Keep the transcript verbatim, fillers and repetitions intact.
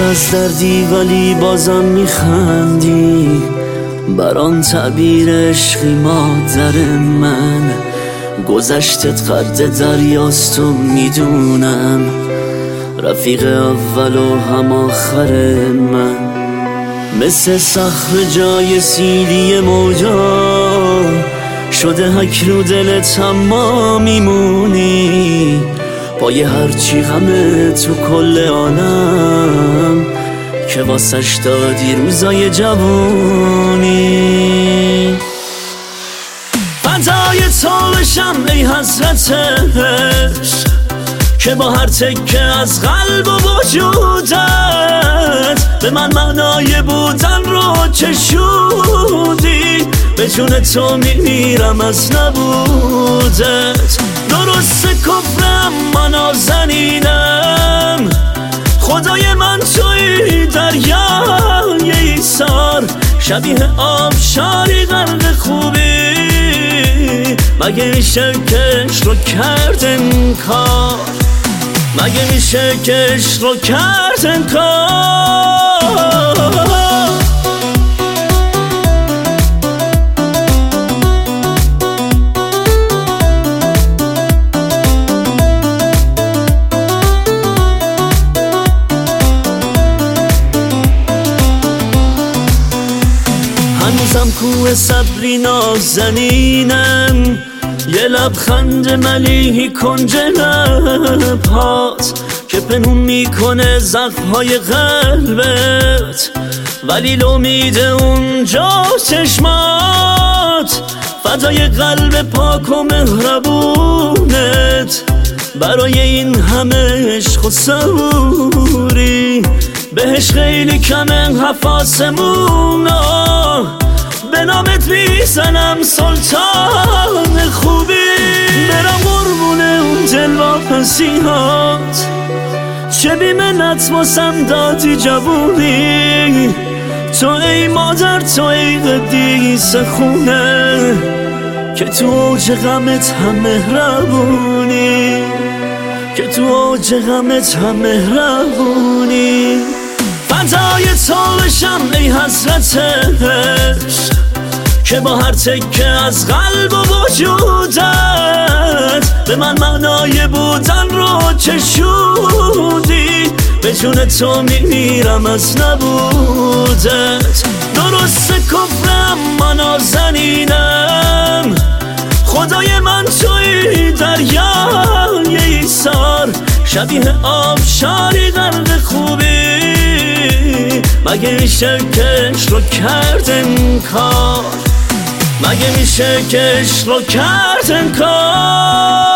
از دردی ولی بازم میخندی، بران تعبیر عشقی مادر من. گذشتت قد دریاست و میدونم، رفیق اول و هم آخر من. مثل صخره جای سیلی موجا شده حک رو دلت اما میمونی، پای هرچی غمه تو کل عالم که واسش دادی روزای جوونی. فدای تو بشم ای حضرت عشق که با هر تکه از قلب و وجودت به من معنای بودن رو چشودی. به جون تو میمیرم از نبودت. درست کفرم من نازنینم، خدای من توی دریای ایثار، شبیه آبشاری غرق خوبی. مگه میشه کش رو کرد انکار، مگه میشه کش رو کرد انکار. هنوزم کوه صبری نازنینم، یه لبخند ملیحی کنج لبهات که پنهون میکنه زخمهای قلبت، ولی لامید اونجا چشمات. فدای قلب پاک و مهربونت، برای این همه عشق و صبوری. بهش خیلی کمه هفت آسمونا، به نامت میزنم سلطان خوبی. برم قربونه اون دلواپسیات، چه بی منت واسم دادی جوونی. تو ای مادر تو ای قدیس خونه که تو اوج غمت هم مهربونی، که تو اوج غمت هم مهربونی. فدای تو بشم ای حضرت عشق که با هر تکه از قلب و وجودت به من معنای بودن رو چشودی. به جون تو میمیرم از نبودت. درست کفرم من نازنینم، خدای من توی دریای ایثار، شبیه آبشاری غرق خوبی. مگه میشه کش رو کرد انکار، مگه میشه کش رو کرد انکار.